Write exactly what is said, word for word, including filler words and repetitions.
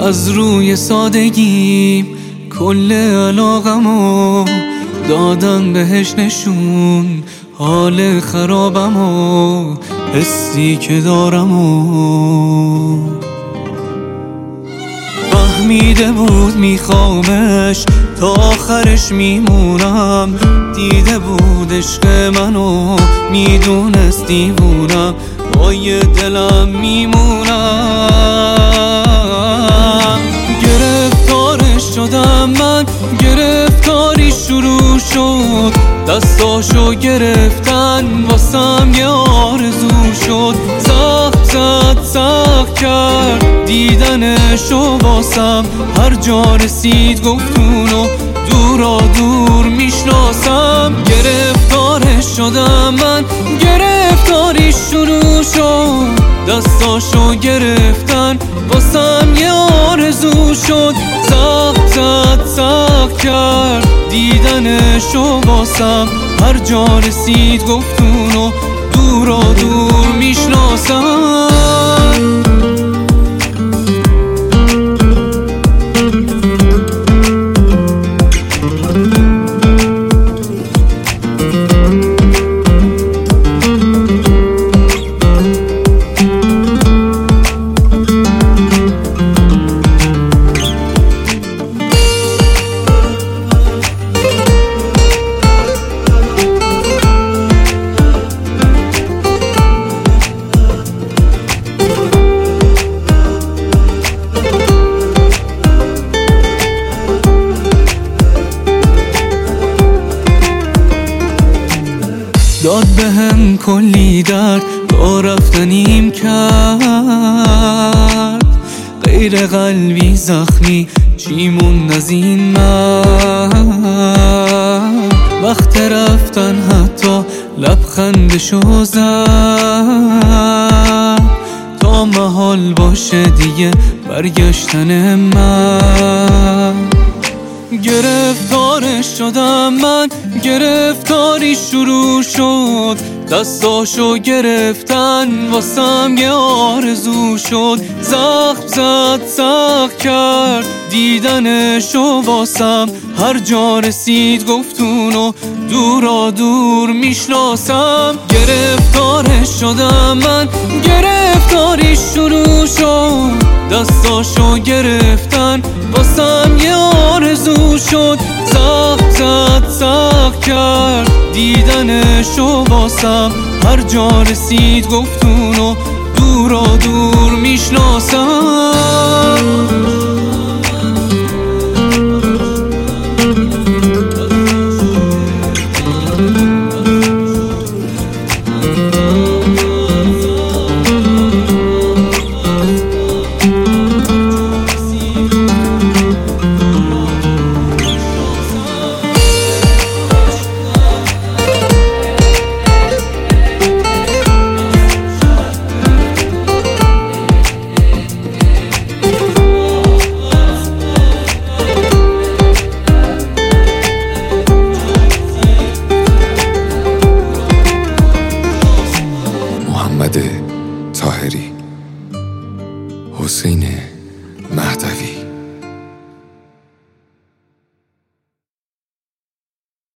از روی سادگیم کل علاقمو دادم بهش نشون، حال خرابمو حسی که دارمو فهمیده بود میخوامش تا آخرش میمونم، دیده بود عشق منو میدونست دیوونم، پای دلم میمونم. گرفتارش شدم من، گرفتاری شروع شد، دستاشو گرفتن واسم یه آرزو شد، زخم زد سخت کرد دیدنشو واسم، هر جا رسید گفتونو دورا دور میشناسم. گرفتارش شدم من، گرفتاری شروع شد، دستاشو گرفتن واسم یه آرزو شد، زخم زد سخت کرد دیدنشو واسم، هر جا رسید گفتونو دورا دور میشناسم. داد بهم کلی درد تا رفتنیم کرد، غیر قلبی زخمی چی موند از این مرد، وقت رفتن حتی لبخندشو زد، تا محال باشه دیگه برگشتن من. گرفتارش شدم من، گرفتاری شروع شد، دستاشو گرفتن واسم یه آرزو شد، زخم زد سخت کرد دیدنشو واسم، هر جا رسید گفتونو دورا دور میشناسم. گرفتارش شدم من، گرفتاری شروع شد، دستاشو گرفتن واسم یه آرزو شد، زخم زد سخت کرد دیدنشو واسم، هر جا رسید گفتونو دورا دور میشناسم.